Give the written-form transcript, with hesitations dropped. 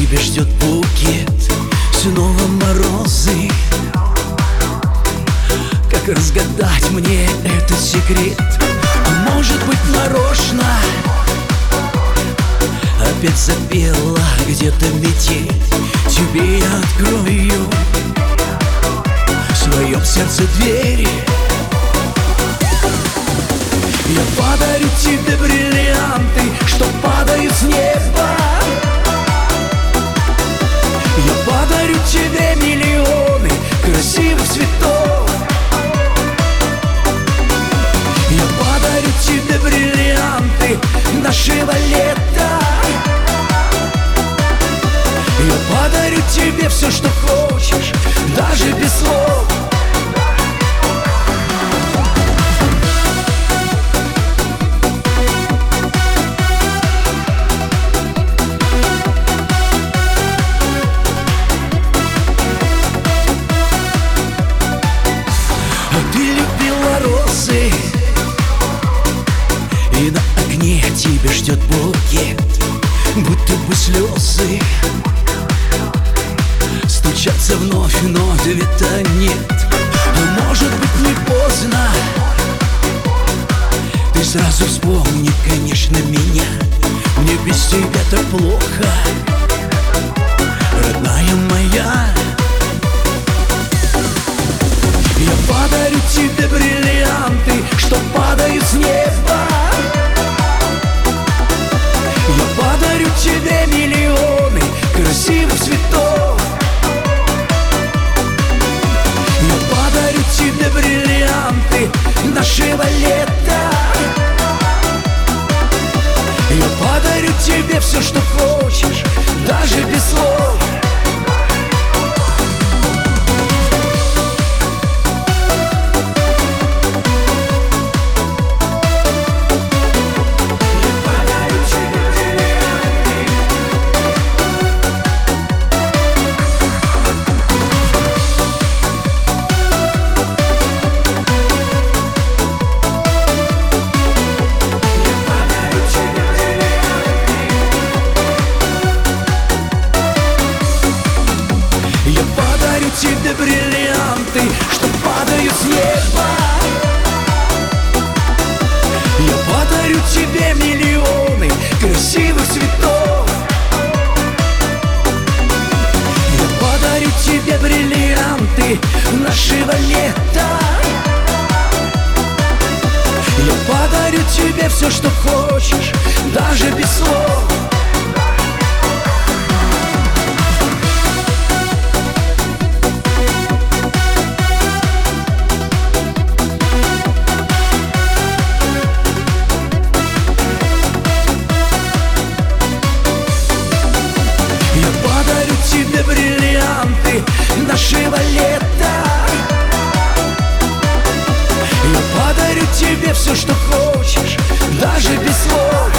тебя ждет букет, снова морозы. Как разгадать мне этот секрет? А может быть, нарочно опять запела где-то метель. Тебе я открою в своем сердце двери. Я подарю тебе бриллианты, что падают с неба. Я подарю тебе миллионы красивых цветов. Я подарю тебе бриллианты нашего лета. Я подарю тебе все, что хочешь, даже без слов. И на окне тебя ждет букет, будто бы слезы стучатся вновь, но ответа нет. А может быть, не поздно. Ты сразу вспомни, конечно, меня. Мне без тебя так плохо, родная моя. Я подарю тебе бриллианты, что падают с неба. Я подарю тебе миллионы красивых цветов. Я подарю тебе бриллианты нашего лета. Я подарю тебе все, что хочешь, даже без слов. Тебе бриллианты, что падают с неба. Я подарю тебе миллионы красивых цветов. Я подарю тебе бриллианты нашего лета. Я подарю тебе все, что хочешь, даже без слов. Тебе бриллианты нашего лета. Я подарю тебе все, что хочешь, даже без слов.